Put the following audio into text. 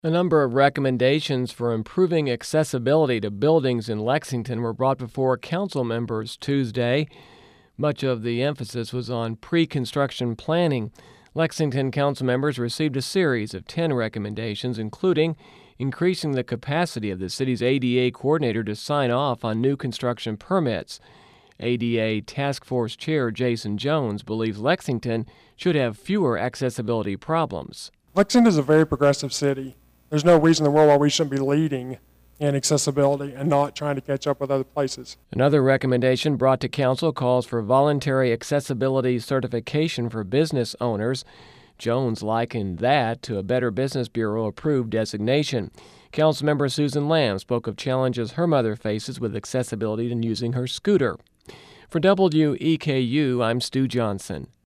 A number of recommendations for improving accessibility to buildings in Lexington were brought before council members Tuesday. Much of the emphasis was on pre-construction planning. Lexington council members received a series of 10 recommendations, including increasing the capacity of the city's ADA coordinator to sign off on new construction permits. ADA Task Force Chair Jason Jones believes Lexington should have fewer accessibility problems. Lexington is a very progressive city. There's no reason in the world why we shouldn't be leading in accessibility and not trying to catch up with other places. Another recommendation brought to council calls for voluntary accessibility certification for business owners. Jones likened that to a Better Business Bureau approved designation. Councilmember Susan Lamb spoke of challenges her mother faces with accessibility in using her scooter. For WEKU, I'm Stu Johnson.